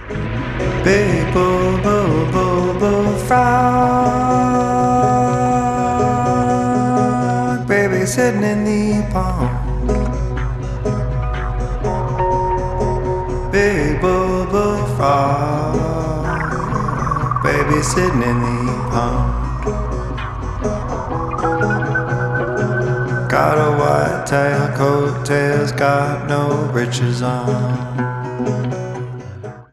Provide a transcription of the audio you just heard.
Big bull frog, baby sitting in the pond. Big bull frog, baby sitting in the pond. Got a white tail, coattails, got no britches on.